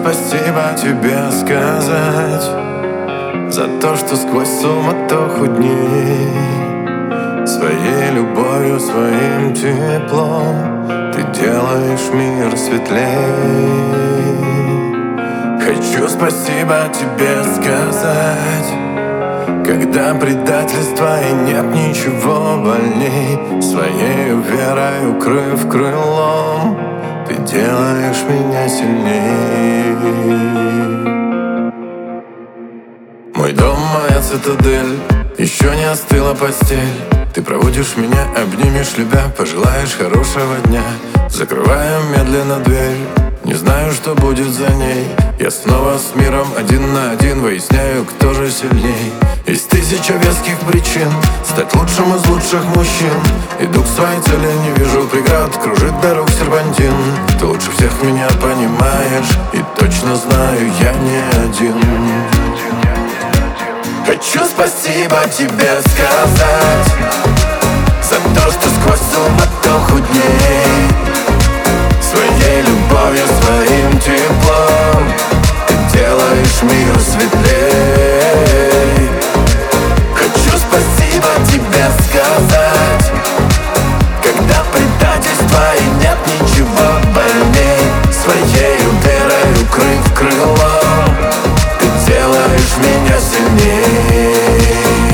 спасибо тебе сказать за то, что сквозь суматоху дней своей любовью, своим теплом ты делаешь мир светлей. Хочу спасибо тебе сказать, когда предательства и нет ничего больней. Своей верой укрыв крылом, ты делаешь меня сильней. Мой дом, моя цитадель, еще не остыла постель. Ты проводишь меня, обнимешь, любя, пожелаешь хорошего дня. Закрываю медленно дверь, не знаю, что будет за ней. Я снова с миром один на один, выясняю, кто же сильней. Есть тысяча веских причин стать лучшим из лучших мужчин. Иду к своей цели, не вижу преград, кружит дорог серпантин. Ты лучше всех меня понимаешь, и точно знаю, я не один. Хочу спасибо тебе сказать за то, что сквозь суматоху дней своей любовью, своим теплом ты делаешь мир светлей. Хочу спасибо тебе сказать, когда предательства и нет ничего больней. Своей верой укрыв крылом, ты делаешь меня сильней.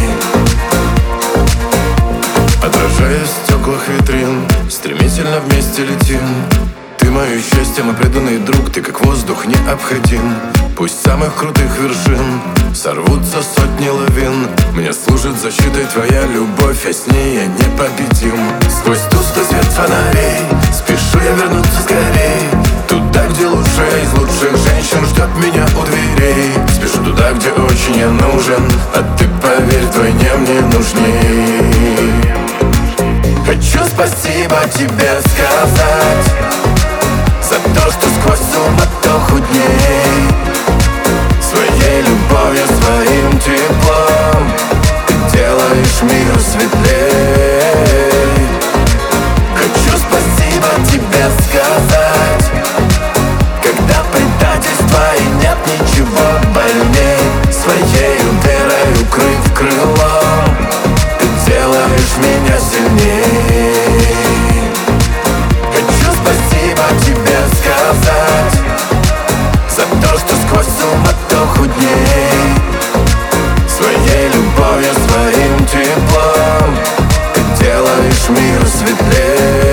Отражаясь в стеклах витрин, стремительно вместе летим. Ты мое счастье, мой преданный друг, ты как воздух необходим. Пусть с самых крутых вершин сорвутся сотни лавин, мне служит защитой твоя любовь, а с ней я непобедим. Сквозь тусклый свет фонарей спешу я вернуться скорей, туда, где лучшая из лучших женщин ждет меня у дверей. Спешу туда, где очень я нужен, а ты, поверь, вдвойне мне нужней. Хочу спасибо тебе сказать за то, что сквозь суматоху дней своей любовью, своим теплом ты делаешь мир светлей. Хочу спасибо тебе сказать, когда предательства и нет ничего больней. Своей верой укрыв крылом, ты делаешь меня сильней. Хочу спасибо тебе сказать за то, что сквозь суматоху дней своей любовью, своим теплом ты делаешь мир светлей.